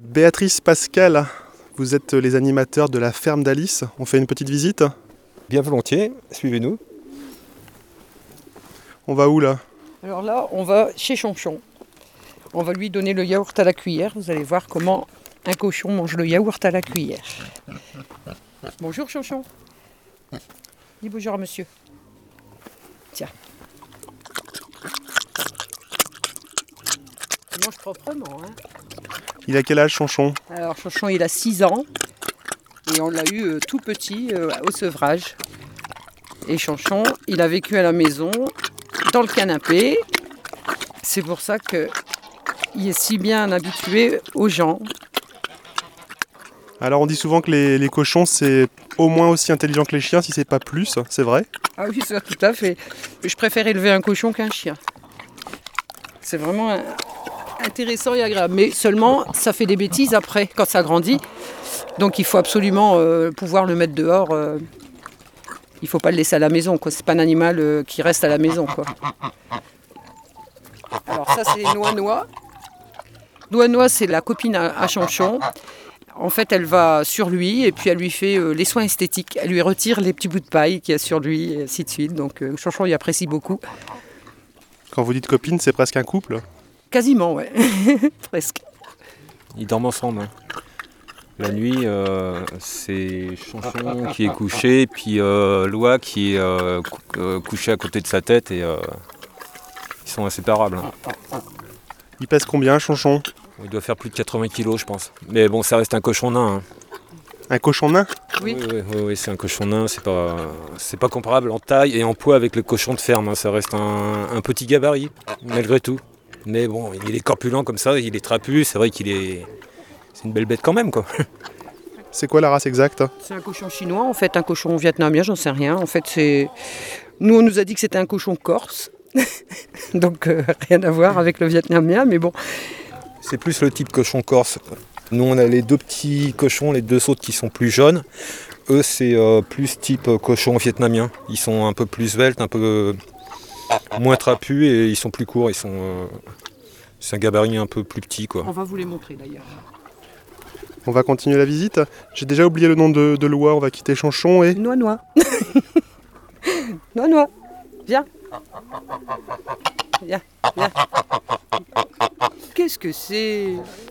Béatrice, Pascal, vous êtes les animateurs de la ferme d'Alice. On fait une petite visite. Bien volontiers, suivez-nous. On va où là? Alors là, on va chez Chonchon. On va lui donner le yaourt à la cuillère. Vous allez voir comment un cochon mange le yaourt à la cuillère. Bonjour Chonchon. Dis bonjour à monsieur. Tiens. Il mange proprement. Il a quel âge, Chonchon? Alors Chonchon, il a 6 ans. Et on l'a eu tout petit au sevrage. Et Chonchon, il a vécu à la maison, dans le canapé. C'est pour ça qu'il est si bien habitué aux gens. Alors on dit souvent que les cochons c'est au moins aussi intelligent que les chiens, si c'est pas plus, c'est vrai? Ah oui, ça tout à fait. Je préfère élever un cochon qu'un chien. C'est vraiment intéressant et agréable. Mais seulement, ça fait des bêtises après, quand ça grandit. Donc il faut absolument pouvoir le mettre dehors. Il ne faut pas le laisser à la maison. Ce n'est pas un animal qui reste à la maison, quoi. Alors ça, c'est Noix-Noix. Noix-Noix, c'est la copine à Chonchon. En fait, elle va sur lui et puis elle lui fait les soins esthétiques. Elle lui retire les petits bouts de paille qu'il y a sur lui et ainsi de suite. Donc Chonchon, il apprécie beaucoup. Quand vous dites copine, c'est presque un couple? Quasiment, ouais. Presque. Ils dorment ensemble. La nuit, c'est Chonchon qui est couché, puis Loi qui est couché à côté de sa tête et ils sont inséparables. Il pèse combien, Chonchon? Il doit faire plus de 80 kilos, je pense. Mais bon, ça reste un cochon nain. Un cochon nain? Oui. Oui, c'est un cochon nain, c'est pas comparable en taille et en poids avec le cochon de ferme. Ça reste un petit gabarit, malgré tout. Mais bon, il est corpulent comme ça, il est trapu, c'est vrai c'est une belle bête quand même, quoi. C'est quoi la race exacte? C'est un cochon chinois, en fait, un cochon vietnamien, j'en sais rien. En fait, nous, on nous a dit que c'était un cochon corse. Donc, rien à voir avec le vietnamien, mais bon. C'est plus le type cochon corse. Nous, on a les deux petits cochons, les deux autres qui sont plus jaunes. Eux, c'est plus type cochon vietnamien. Ils sont un peu plus sveltes, un peu moins trapus et ils sont plus courts. C'est un gabarit un peu plus petit, quoi. On va vous les montrer d'ailleurs. On va continuer la visite. J'ai déjà oublié le nom de Loi, on va quitter Chonchon et... Noix-Noix. Noix-Noix. Viens. Viens. Qu'est-ce que c'est?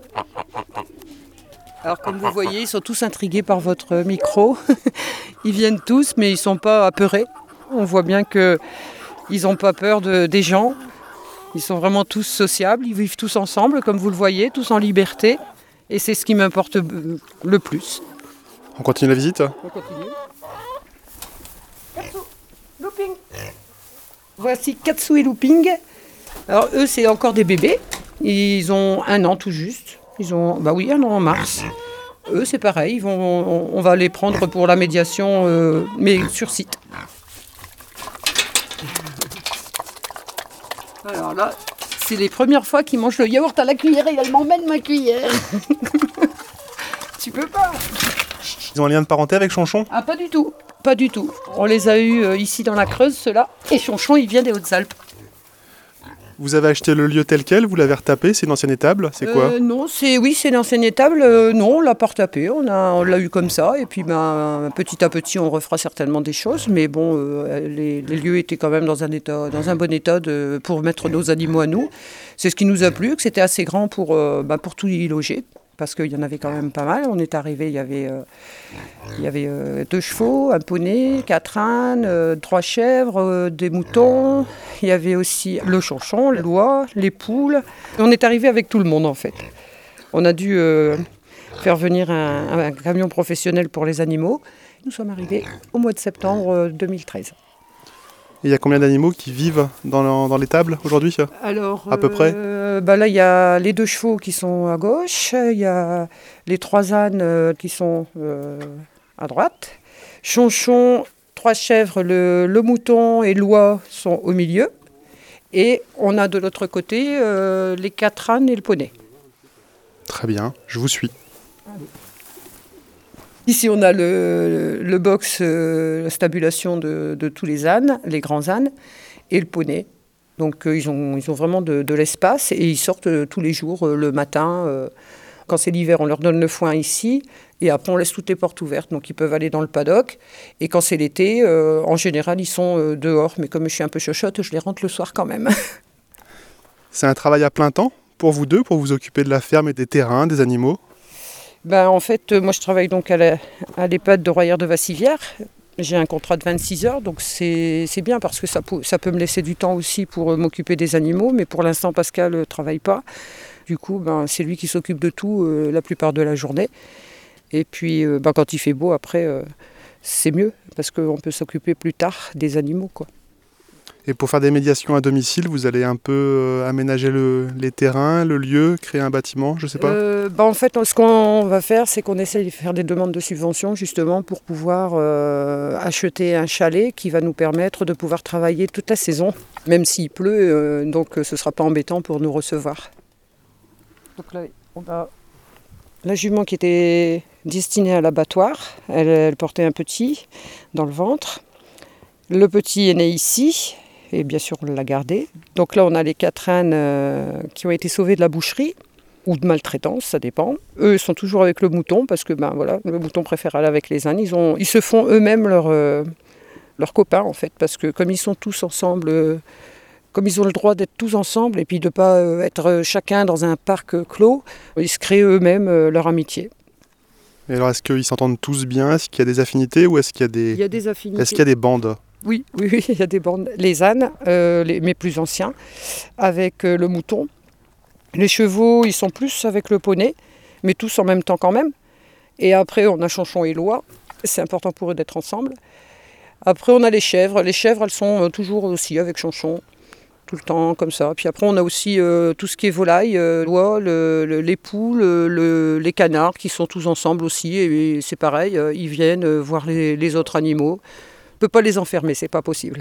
Alors comme vous voyez, ils sont tous intrigués par votre micro. Ils viennent tous, mais ils ne sont pas apeurés. On voit bien qu'ils n'ont pas peur des gens. Ils sont vraiment tous sociables, ils vivent tous ensemble, comme vous le voyez, tous en liberté. Et c'est ce qui m'importe le plus. On continue la visite? On continue. Katsu, Looping. Voici Katsu et Looping. Alors eux, c'est encore des bébés. Ils ont 1 an tout juste. Ils ont, 1 an en mars. Eux, c'est pareil. On va les prendre pour la médiation, mais sur site. Alors là, c'est les premières fois qu'ils mangent le yaourt à la cuillère et elle m'emmène ma cuillère. Tu peux pas. Ils ont un lien de parenté avec Chonchon? Ah, pas du tout. Pas du tout. On les a eus ici dans la Creuse, ceux-là. Et Chonchon, il vient des Hautes-Alpes. Vous avez acheté le lieu tel quel? Vous l'avez retapé? C'est une ancienne étable? C'est quoi? Non, c'est l'ancienne étable. Non, on l'a pas retapé. On l'a eu comme ça. Et puis petit à petit, on refera certainement des choses. Mais bon, les lieux étaient quand même dans un bon état pour mettre nos animaux à nous. C'est ce qui nous a plu, que c'était assez grand pour tout y loger. Parce qu'il y en avait quand même pas mal. On est arrivé, il y avait 2 chevaux, un poney, 4 ânes, 3 chèvres, des moutons. Il y avait aussi le Chonchon, l'oie, les poules. On est arrivé avec tout le monde en fait. On a dû faire venir un camion professionnel pour les animaux. Nous sommes arrivés au mois de septembre 2013. Et il y a combien d'animaux qui vivent dans l'étable aujourd'hui? Alors, à peu près? Là, il y a les 2 chevaux qui sont à gauche, il y a les 3 ânes qui sont à droite. Chonchon, 3 chèvres, le mouton et l'oie sont au milieu. Et on a de l'autre côté les 4 ânes et le poney. Très bien, je vous suis. Allez. Ici, on a le box, la stabulation de tous les ânes, les grands ânes, et le poney. Donc, ils ont vraiment de l'espace et ils sortent tous les jours le matin Quand c'est l'hiver, on leur donne le foin ici. Et après, on laisse toutes les portes ouvertes. Donc, ils peuvent aller dans le paddock. Et quand c'est l'été, en général, ils sont dehors. Mais comme je suis un peu chochotte, je les rentre le soir quand même. C'est un travail à plein temps pour vous deux, pour vous occuper de la ferme et des terrains, des animaux? En fait, moi, je travaille donc à l'EHPAD de Royère de Vassivière. J'ai un contrat de 26 heures, donc c'est bien parce que ça peut me laisser du temps aussi pour m'occuper des animaux. Mais pour l'instant, Pascal ne travaille pas. Du coup, c'est lui qui s'occupe de tout la plupart de la journée. Et puis, quand il fait beau, après, c'est mieux parce qu'on peut s'occuper plus tard des animaux, quoi. Et pour faire des médiations à domicile, vous allez un peu aménager les terrains, le lieu, créer un bâtiment, je sais pas? En fait, ce qu'on va faire, c'est qu'on essaye de faire des demandes de subventions justement pour pouvoir acheter un chalet qui va nous permettre de pouvoir travailler toute la saison, même s'il pleut, donc ce ne sera pas embêtant pour nous recevoir. Donc là, on a la jument qui était destinée à l'abattoir. Elle portait un petit dans le ventre. Le petit est né ici. Et bien sûr, on l'a gardé. Donc là, on a les 4 ânes qui ont été sauvés de la boucherie ou de maltraitance, ça dépend. Eux sont toujours avec le mouton parce que le mouton préfère aller avec les ânes. Ils se font eux-mêmes leurs copains en fait, parce que comme ils sont tous ensemble, comme ils ont le droit d'être tous ensemble et puis de ne pas être chacun dans un parc clos, ils se créent eux-mêmes leur amitié. Et alors, est-ce qu'ils s'entendent tous bien? Est-ce qu'il y a des affinités ou est-ce qu'il y a des... Il y a des affinités. Est-ce qu'il y a des bandes? Oui, il y a des bandes. Les ânes, mes plus anciens, avec le mouton. Les chevaux, ils sont plus avec le poney, mais tous en même temps quand même. Et après, on a Chanchon et Loi. C'est important pour eux d'être ensemble. Après, on a les chèvres. Les chèvres, elles sont toujours aussi avec Chanchon, tout le temps, comme ça. Puis après, on a aussi tout ce qui est volaille, Loi, les poules, les canards, qui sont tous ensemble aussi. Et c'est pareil, ils viennent voir les autres animaux. On ne peut pas les enfermer, c'est pas possible.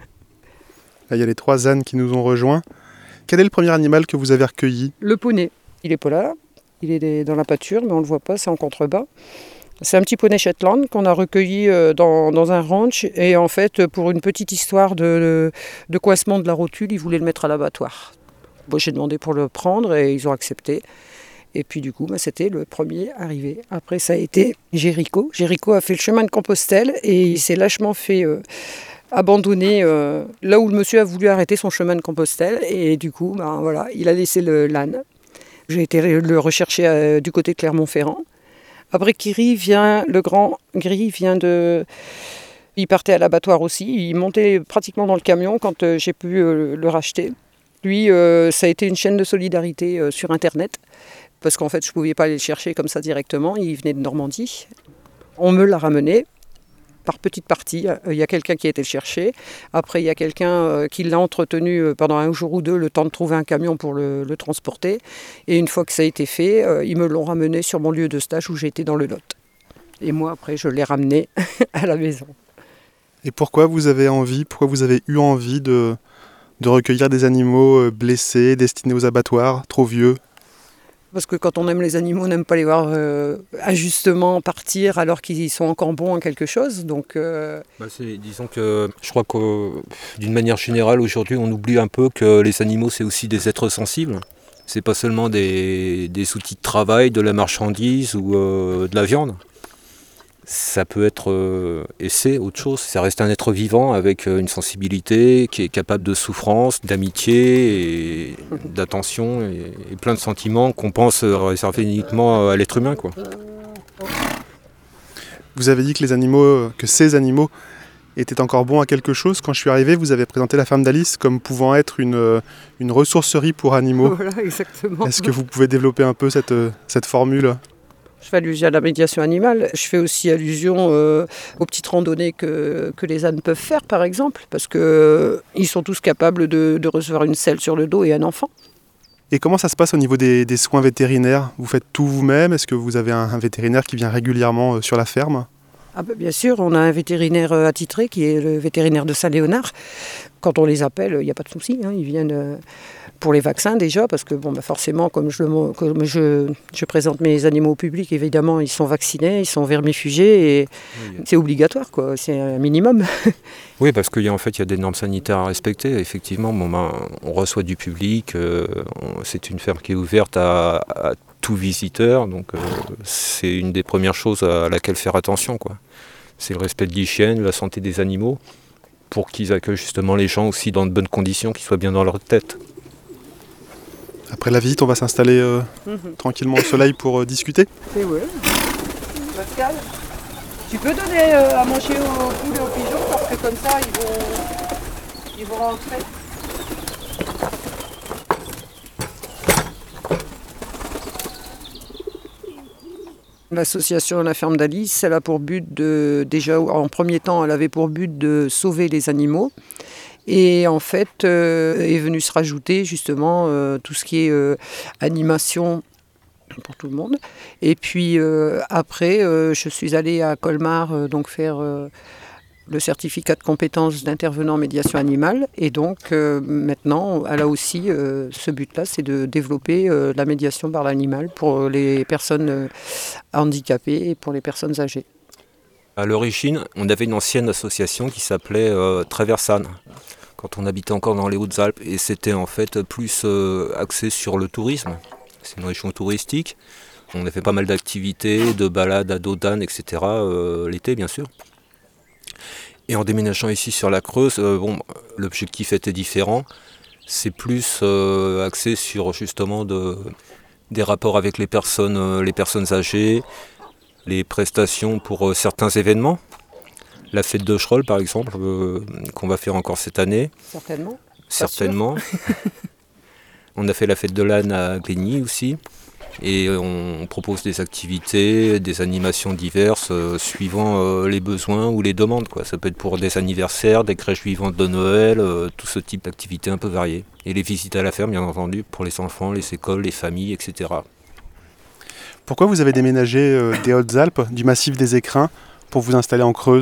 Là, il y a les 3 ânes qui nous ont rejoints. Quel est le premier animal que vous avez recueilli? Le poney. Il n'est pas là, il est dans la pâture, mais on ne le voit pas, c'est en contrebas. C'est un petit poney Shetland qu'on a recueilli dans un ranch. Et en fait, pour une petite histoire de coincement de la rotule, ils voulaient le mettre à l'abattoir. Bon, j'ai demandé pour le prendre et ils ont accepté. Et puis du coup, c'était le premier arrivé. Après, ça a été Jéricho. Jéricho a fait le chemin de Compostelle et il s'est lâchement fait abandonner là où le monsieur a voulu arrêter son chemin de Compostelle. Et du coup, il a laissé l'âne. J'ai été le rechercher du côté de Clermont-Ferrand. Après, le grand Gris vient de... Il partait à l'abattoir aussi. Il montait pratiquement dans le camion quand j'ai pu le racheter. Lui, ça a été une chaîne de solidarité sur Internet. Parce qu'en fait, je ne pouvais pas aller le chercher comme ça directement. Il venait de Normandie. On me l'a ramené par petites parties. Il y a quelqu'un qui a été le chercher. Après, il y a quelqu'un qui l'a entretenu pendant un jour ou deux, le temps de trouver un camion pour le transporter. Et une fois que ça a été fait, ils me l'ont ramené sur mon lieu de stage où j'étais dans le Lot. Et moi, après, je l'ai ramené à la maison. Et pourquoi vous avez eu envie de recueillir des animaux blessés, destinés aux abattoirs, trop vieux? Parce que quand on aime les animaux, on n'aime pas les voir injustement partir alors qu'ils sont encore bons en quelque chose. Donc, disons que je crois que d'une manière générale, aujourd'hui, on oublie un peu que les animaux, c'est aussi des êtres sensibles. C'est pas seulement des outils de travail, de la marchandise ou de la viande. Ça peut être, et c'est autre chose, ça reste un être vivant avec une sensibilité qui est capable de souffrance, d'amitié, et d'attention et plein de sentiments qu'on pense réserver uniquement à l'être humain, quoi. Vous avez dit que ces animaux étaient encore bons à quelque chose. Quand je suis arrivé, vous avez présenté la ferme d'Alice comme pouvant être une ressourcerie pour animaux. Voilà, exactement. Est-ce que vous pouvez développer un peu cette formule ? Je fais allusion à la médiation animale. Je fais aussi allusion aux petites randonnées que les ânes peuvent faire, par exemple, parce qu'ils sont tous capables de recevoir une selle sur le dos et un enfant. Et comment ça se passe au niveau des soins vétérinaires ? Vous faites tout vous-même ? Est-ce que vous avez un vétérinaire qui vient régulièrement sur la ferme ? Bien sûr, on a un vétérinaire attitré qui est le vétérinaire de Saint-Léonard. Quand on les appelle, il n'y a pas de souci, ils viennent Pour les vaccins déjà, parce que forcément, comme je présente mes animaux au public, évidemment, ils sont vaccinés, ils sont vermifugés et c'est obligatoire, quoi. C'est un minimum. Oui, parce qu'il y a des normes sanitaires à respecter. Effectivement, on reçoit du public, c'est une ferme qui est ouverte à tout visiteur, donc c'est une des premières choses à laquelle faire attention, quoi. C'est le respect de l'hygiène, la santé des animaux, pour qu'ils accueillent justement les gens aussi dans de bonnes conditions, qu'ils soient bien dans leur tête. Après la visite, on va s'installer tranquillement au soleil pour discuter. Et ouais. Pascal, tu peux donner à manger aux poules et aux pigeons parce que comme ça ils vont rentrer. L'association La Ferme d'Alice, elle a pour but déjà en premier temps, elle avait pour but de sauver les animaux. Et en fait, est venu se rajouter justement tout ce qui est animation pour tout le monde. Et puis après, je suis allée à Colmar donc faire le certificat de compétence d'intervenant en médiation animale. Et donc maintenant, elle a aussi ce but-là, c'est de développer la médiation par l'animal pour les personnes handicapées et pour les personnes âgées. À l'origine, on avait une ancienne association qui s'appelait Traversane, quand on habitait encore dans les Hautes-Alpes, et c'était en fait plus axé sur le tourisme. C'est une région touristique. On a fait pas mal d'activités, de balades à dos d'âne, etc. L'été, bien sûr. Et en déménageant ici sur la Creuse, l'objectif était différent. C'est plus axé sur justement des rapports avec les personnes âgées, les prestations pour certains événements. La fête de Schröll, par exemple, qu'on va faire encore cette année. Certainement. On a fait la fête de l'âne à Gligny aussi. Et on propose des activités, des animations diverses suivant les besoins ou les demandes, quoi. Ça peut être pour des anniversaires, des crèches vivantes de Noël, tout ce type d'activités un peu variées. Et les visites à la ferme, bien entendu, pour les enfants, les écoles, les familles, etc. Pourquoi vous avez déménagé des Hautes-Alpes, du massif des Écrins, pour vous installer en Creuse ?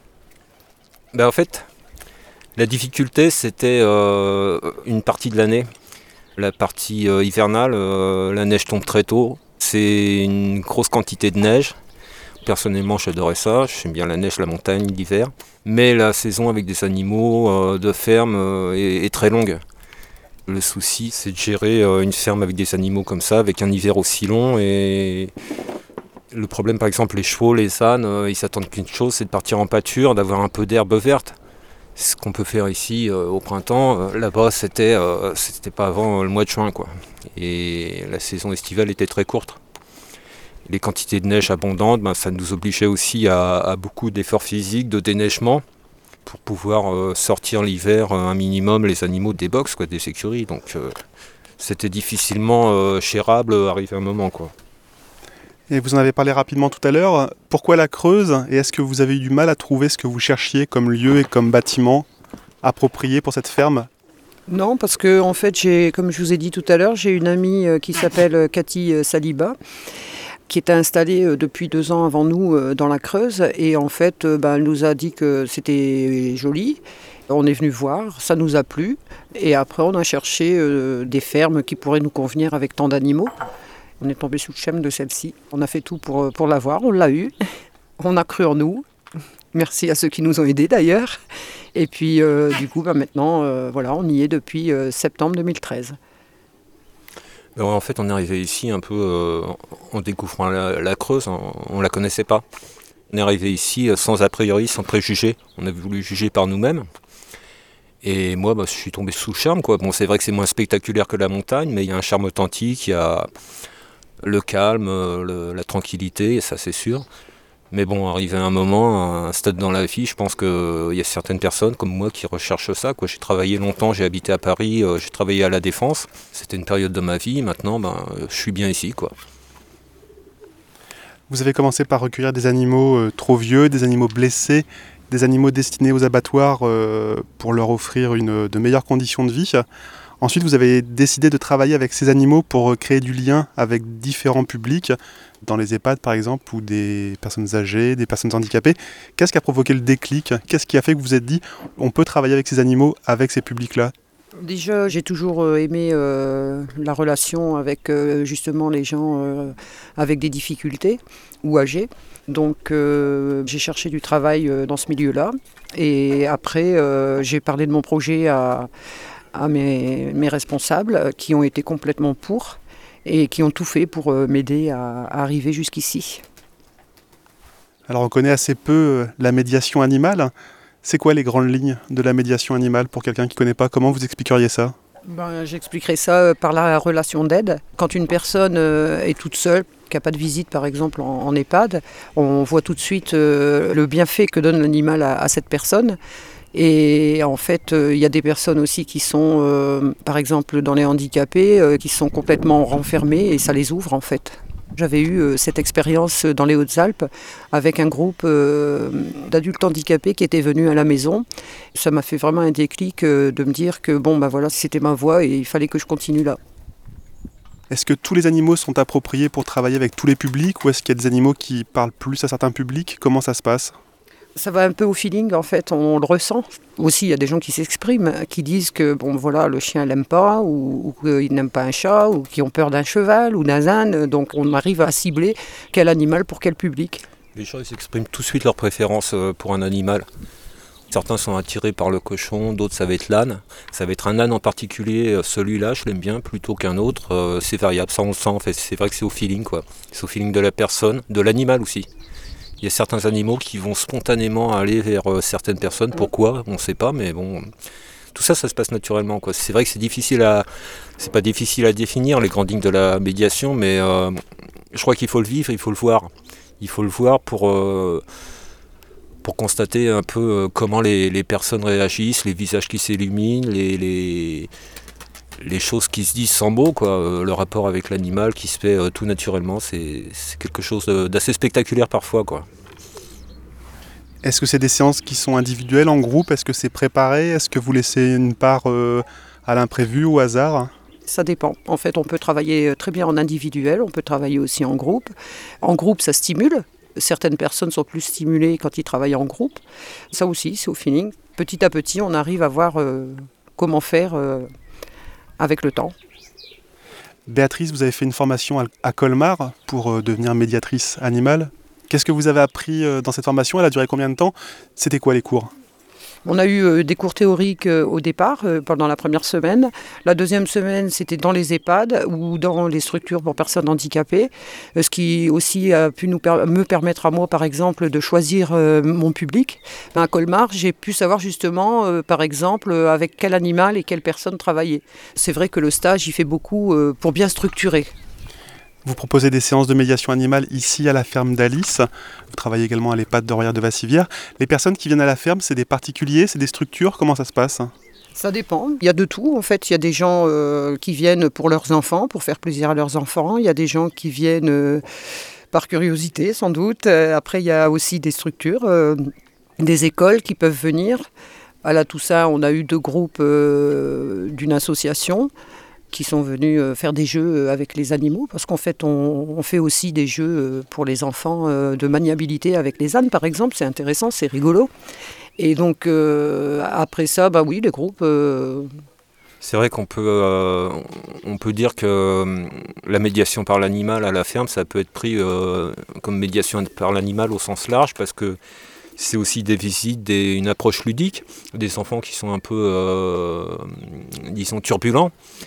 En fait, la difficulté, c'était une partie de l'année. La partie hivernale, la neige tombe très tôt. C'est une grosse quantité de neige. Personnellement, j'adorais ça. J'aime bien la neige, la montagne, l'hiver. Mais la saison avec des animaux de ferme est très longue. Le souci, c'est de gérer une ferme avec des animaux comme ça, avec un hiver aussi long. Et le problème, par exemple, les chevaux, les ânes, ils s'attendent qu'une chose, c'est de partir en pâture, d'avoir un peu d'herbe verte. Ce qu'on peut faire ici au printemps, là-bas, c'était pas avant le mois de juin, quoi. Et la saison estivale était très courte. Les quantités de neige abondantes, ça nous obligeait aussi à beaucoup d'efforts physiques, de déneigement, pour pouvoir sortir l'hiver un minimum les animaux des box, quoi, des écuries. Donc c'était difficilement gérable arrivé un moment, quoi. Et vous en avez parlé rapidement tout à l'heure. Pourquoi la Creuse ? Et est-ce que vous avez eu du mal à trouver ce que vous cherchiez comme lieu et comme bâtiment approprié pour cette ferme ? Non, parce que en fait, comme je vous ai dit tout à l'heure, j'ai une amie qui s'appelle Cathy Saliba, qui était installée depuis 2 ans avant nous dans la Creuse. Et en fait, elle nous a dit que c'était joli. On est venu voir, ça nous a plu. Et après, on a cherché des fermes qui pourraient nous convenir avec tant d'animaux. On est tombé sous le charme de celle-ci. On a fait tout pour l'avoir, on l'a eu. On a cru en nous. Merci à ceux qui nous ont aidés d'ailleurs. Et puis du coup, maintenant, on y est depuis septembre 2013. En fait, on est arrivé ici un peu en découvrant la Creuse. On ne la connaissait pas. On est arrivé ici sans a priori, sans préjugés. On a voulu juger par nous-mêmes. Et moi, je suis tombé sous le charme, quoi. Bon, c'est vrai que c'est moins spectaculaire que la montagne, mais il y a un charme authentique, il y a le calme, la tranquillité, ça c'est sûr. Mais bon, arrivé à un moment, à un stade dans la vie, je pense qu'il y a certaines personnes comme moi qui recherchent ça, quoi. J'ai travaillé longtemps, j'ai habité à Paris, j'ai travaillé à La Défense. C'était une période de ma vie, maintenant je suis bien ici, quoi. Vous avez commencé par recueillir des animaux trop vieux, des animaux blessés, des animaux destinés aux abattoirs pour leur offrir de meilleures conditions de vie. Ensuite, vous avez décidé de travailler avec ces animaux pour créer du lien avec différents publics, dans les EHPAD par exemple, ou des personnes âgées, des personnes handicapées. Qu'est-ce qui a provoqué le déclic ? Qu'est-ce qui a fait que vous vous êtes dit on peut travailler avec ces animaux, avec ces publics-là ? Déjà, j'ai toujours aimé la relation avec justement les gens avec des difficultés ou âgés. Donc j'ai cherché du travail dans ce milieu-là. Et après, j'ai parlé de mon projet à mes responsables qui ont été complètement pour et qui ont tout fait pour m'aider à arriver jusqu'ici. Alors on connaît assez peu la médiation animale. C'est quoi les grandes lignes de la médiation animale pour quelqu'un qui ne connaît pas? Comment vous expliqueriez ça? J'expliquerai ça par la relation d'aide. Quand une personne est toute seule, qui n'a pas de visite par exemple en EHPAD, on voit tout de suite le bienfait que donne l'animal à cette personne. Et en fait, il y a des personnes aussi qui sont, par exemple dans les handicapés, qui sont complètement renfermées et ça les ouvre en fait. J'avais eu cette expérience dans les Hautes-Alpes avec un groupe d'adultes handicapés qui étaient venus à la maison. Ça m'a fait vraiment un déclic de me dire que voilà, c'était ma voie et il fallait que je continue là. Est-ce que tous les animaux sont appropriés pour travailler avec tous les publics ou est-ce qu'il y a des animaux qui parlent plus à certains publics? Comment ça se passe? Ça va un peu au feeling en fait, on le ressent. Aussi il y a des gens qui s'expriment, qui disent que le chien l'aime pas ou qu'ils n'aiment pas un chat ou qui ont peur d'un cheval ou d'un âne. Donc on arrive à cibler quel animal pour quel public. Les gens ils s'expriment tout de suite leur préférence pour un animal. Certains sont attirés par le cochon, d'autres ça va être l'âne. Ça va être un âne en particulier, celui-là je l'aime bien plutôt qu'un autre. C'est variable, ça on le sent en fait. C'est vrai que c'est au feeling quoi. C'est au feeling de la personne, de l'animal aussi. Il y a certains animaux qui vont spontanément aller vers certaines personnes. Pourquoi? On ne sait pas, mais bon, tout ça, ça se passe naturellement, quoi. C'est vrai que c'est pas difficile à définir les grandes lignes de la médiation, mais je crois qu'il faut le vivre, il faut le voir. Il faut le voir pour constater un peu comment les personnes réagissent, les visages qui s'illuminent, les choses qui se disent sans mots, quoi. Le rapport avec l'animal qui se fait tout naturellement, c'est quelque chose d'assez spectaculaire parfois, quoi. Est-ce que c'est des séances qui sont individuelles, en groupe? Est-ce que c'est préparé? Est-ce que vous laissez une part à l'imprévu, au hasard? Ça dépend. En fait, on peut travailler très bien en individuel, on peut travailler aussi en groupe. En groupe, ça stimule. Certaines personnes sont plus stimulées quand ils travaillent en groupe. Ça aussi, c'est au feeling. Petit à petit, on arrive à voir comment faire avec le temps. Béatrice, vous avez fait une formation à Colmar pour devenir médiatrice animale. Qu'est-ce que vous avez appris dans cette formation? Elle a duré combien de temps? C'était quoi les cours? On a eu des cours théoriques au départ, pendant la première semaine. La deuxième semaine, c'était dans les EHPAD ou dans les structures pour personnes handicapées. Ce qui aussi a pu me permettre à moi, par exemple, de choisir mon public. À Colmar, j'ai pu savoir justement, par exemple, avec quel animal et quelle personne travailler. C'est vrai que le stage, il fait beaucoup pour bien structurer. Vous proposez des séances de médiation animale ici à la ferme d'Alice. Vous travaillez également à l'EHPAD de Royère de Vassivière. Les personnes qui viennent à la ferme, c'est des particuliers, c'est des structures? Comment ça se passe? Ça dépend. Il y a de tout. En fait, il y a des gens qui viennent pour leurs enfants, pour faire plaisir à leurs enfants. Il y a des gens qui viennent par curiosité, sans doute. Après, il y a aussi des structures, des écoles qui peuvent venir. À la Toussaint, on a eu 2 groupes d'une association qui sont venus faire des jeux avec les animaux, parce qu'en fait, on fait aussi des jeux pour les enfants de maniabilité avec les ânes, par exemple. C'est intéressant, c'est rigolo. Et donc, après ça, oui, les groupes... C'est vrai qu'on peut dire que la médiation par l'animal à la ferme, ça peut être pris comme médiation par l'animal au sens large, parce que c'est aussi des visites, une approche ludique, des enfants qui sont un peu, disons, turbulents.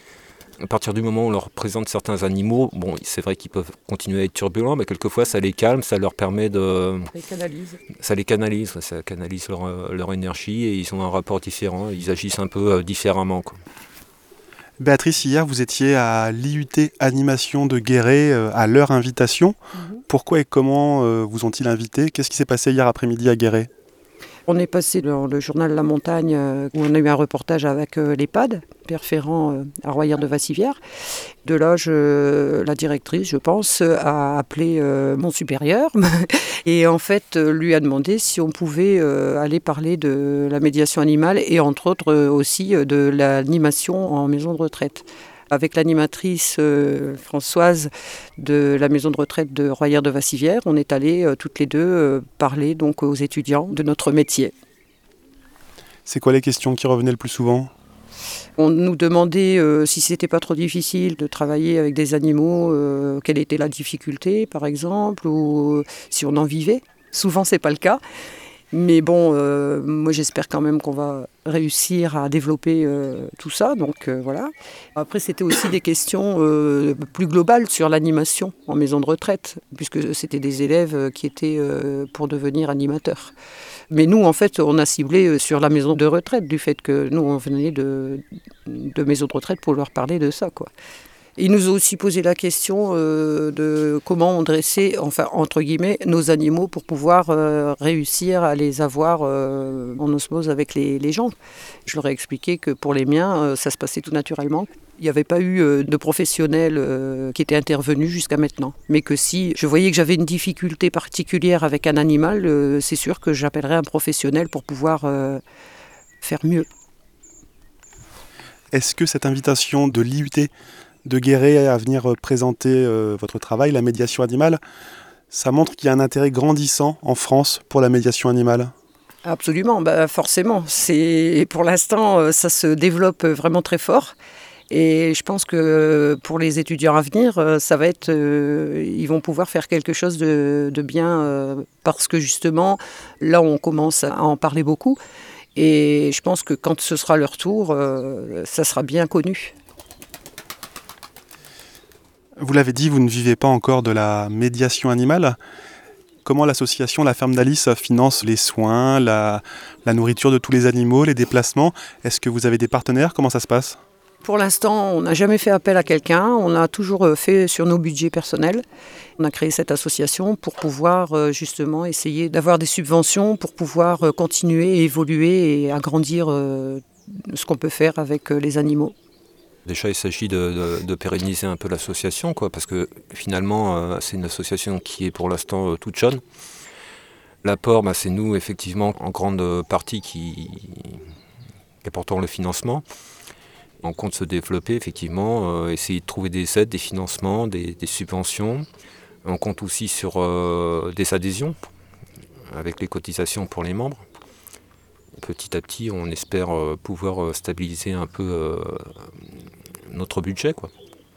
À partir du moment où on leur présente certains animaux, c'est vrai qu'ils peuvent continuer à être turbulents, mais quelquefois ça les calme, ça leur permet de... Ça les canalise, ça canalise leur énergie et ils ont un rapport différent, ils agissent un peu différemment, quoi. Béatrice, hier vous étiez à l'IUT Animation de Guéret à leur invitation. Pourquoi et comment vous ont-ils invité? Qu'est-ce qui s'est passé hier après-midi à Guéret? On est passé dans le journal La Montagne où on a eu un reportage avec l'EHPAD, Père Ferrand à Royère de Vassivière. De là, la directrice, je pense, a appelé mon supérieur et en fait lui a demandé si on pouvait aller parler de la médiation animale et entre autres aussi de l'animation en maison de retraite. Avec l'animatrice Françoise de la maison de retraite de Royère de Vassivière, on est allés toutes les deux parler donc aux étudiants de notre métier. C'est quoi les questions qui revenaient le plus souvent? On nous demandait si c'était pas trop difficile de travailler avec des animaux, quelle était la difficulté par exemple, ou si on en vivait. Souvent c'est pas le cas. Mais bon, moi j'espère quand même qu'on va réussir à développer tout ça. Donc voilà. Après c'était aussi des questions plus globales sur l'animation en maison de retraite, puisque c'était des élèves qui étaient pour devenir animateurs. Mais nous en fait on a ciblé sur la maison de retraite, du fait que nous on venait de maison de retraite pour leur parler de ça, quoi. Ils nous ont aussi posé la question de comment on dressait, enfin entre guillemets, nos animaux pour pouvoir réussir à les avoir en osmose avec les gens. Je leur ai expliqué que pour les miens, ça se passait tout naturellement. Il n'y avait pas eu de professionnels qui étaient intervenus jusqu'à maintenant. Mais que si je voyais que j'avais une difficulté particulière avec un animal, c'est sûr que j'appellerais un professionnel pour pouvoir faire mieux. Est-ce que cette invitation de l'IUT de Guéret à venir présenter votre travail, la médiation animale, ça montre qu'il y a un intérêt grandissant en France pour la médiation animale? Absolument, forcément. Pour l'instant, ça se développe vraiment très fort. Et je pense que pour les étudiants à venir, ça va être, ils vont pouvoir faire quelque chose de bien parce que justement, là, on commence à en parler beaucoup. Et je pense que quand ce sera leur tour, ça sera bien connu. Vous l'avez dit, vous ne vivez pas encore de la médiation animale. Comment l'association La Ferme d'Alice finance les soins, la nourriture de tous les animaux, les déplacements? Est-ce que vous avez des partenaires? Comment ça se passe? Pour l'instant, on n'a jamais fait appel à quelqu'un. On a toujours fait sur nos budgets personnels. On a créé cette association pour pouvoir justement essayer d'avoir des subventions pour pouvoir continuer, évoluer et agrandir ce qu'on peut faire avec les animaux. Déjà, il s'agit de pérenniser un peu l'association, quoi, parce que finalement, c'est une association qui est pour l'instant toute jeune. L'apport, c'est nous, effectivement, en grande partie qui apportons le financement. On compte se développer, effectivement, essayer de trouver des aides, des financements, des subventions. On compte aussi sur des adhésions, avec les cotisations pour les membres. Petit à petit, on espère pouvoir stabiliser un peu notre budget, quoi.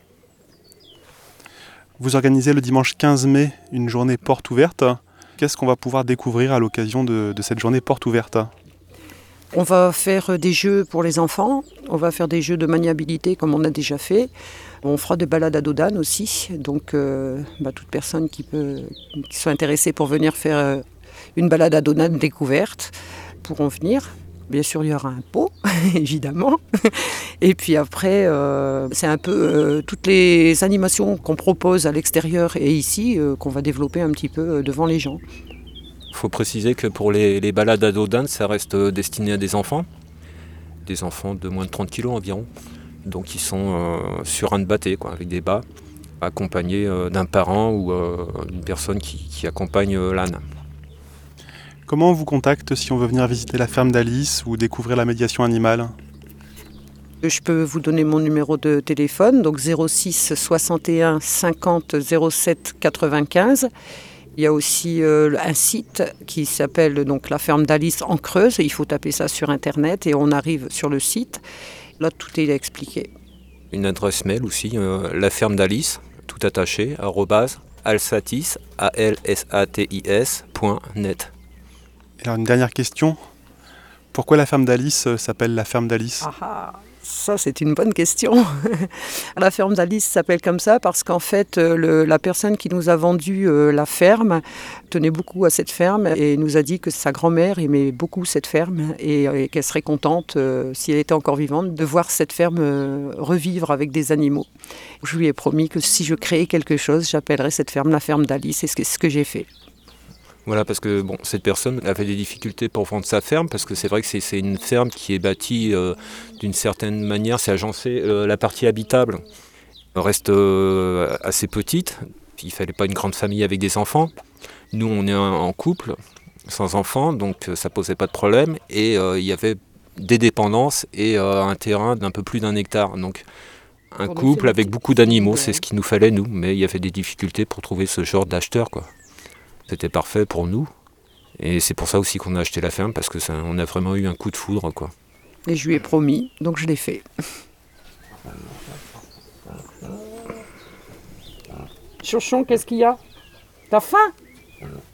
Vous organisez le dimanche 15 mai une journée porte ouverte. Qu'est-ce qu'on va pouvoir découvrir à l'occasion de cette journée porte ouverte? On va faire des jeux pour les enfants, on va faire des jeux de maniabilité comme on a déjà fait. On fera des balades à dos d'âne aussi, donc toute personne qui soit intéressée pour venir faire une balade à dos d'âne découverte pourront venir. Bien sûr, il y aura un pot, évidemment. Et puis après, c'est un peu toutes les animations qu'on propose à l'extérieur et ici qu'on va développer un petit peu devant les gens. Il faut préciser que pour les balades à dos d'âne, ça reste destiné à des enfants de moins de 30 kg environ. Donc ils sont sur un bâté, quoi, avec des bas, accompagnés d'un parent ou d'une personne qui accompagne l'âne. Comment on vous contacte si on veut venir visiter la ferme d'Alice ou découvrir la médiation animale? Je peux vous donner mon numéro de téléphone, donc 06 61 50 07 95. Il y a aussi un site qui s'appelle donc La Ferme d'Alice en Creuse. Il faut taper ça sur Internet et on arrive sur le site. Là, tout est expliqué. Une adresse mail aussi, La Ferme d'Alice, tout attaché, @alsatis, alsatis.net. Alors une dernière question. Pourquoi la ferme d'Alice s'appelle la ferme d'Alice? Ça, c'est une bonne question. La ferme d'Alice s'appelle comme ça parce qu'en fait, la personne qui nous a vendu la ferme tenait beaucoup à cette ferme et nous a dit que sa grand-mère aimait beaucoup cette ferme et qu'elle serait contente, si elle était encore vivante, de voir cette ferme revivre avec des animaux. Je lui ai promis que si je créais quelque chose, j'appellerais cette ferme la ferme d'Alice et c'est ce que j'ai fait. Voilà, parce que cette personne avait des difficultés pour vendre sa ferme, parce que c'est vrai que c'est une ferme qui est bâtie d'une certaine manière, c'est agencé, la partie habitable reste assez petite, il ne fallait pas une grande famille avec des enfants. Nous, on est en couple, sans enfants, donc ça ne posait pas de problème, et il y avait des dépendances et un terrain d'un peu plus d'1 hectare. Donc un couple avec beaucoup d'animaux, c'est ce qu'il nous fallait, nous, mais il y avait des difficultés pour trouver ce genre d'acheteurs, quoi. C'était parfait pour nous. Et c'est pour ça aussi qu'on a acheté la ferme, parce qu'on a vraiment eu un coup de foudre, quoi. Et je lui ai promis, donc je l'ai fait. Chouchon, qu'est-ce qu'il y a? T'as faim?